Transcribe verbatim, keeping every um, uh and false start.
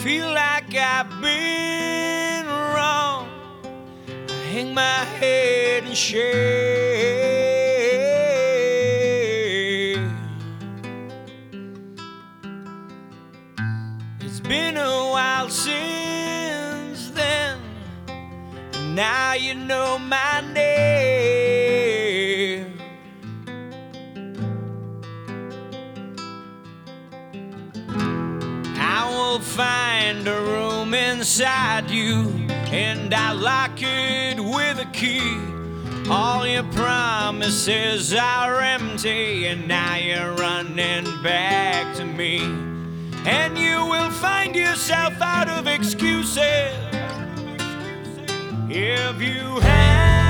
feel like I've been wrong, I hang my head in shame. It's been a while since then, and now you know my name. I will find a room inside you, and I lock it with a key. All your promises are empty, and now you're running back to me. And you will find yourself out of excuses if you have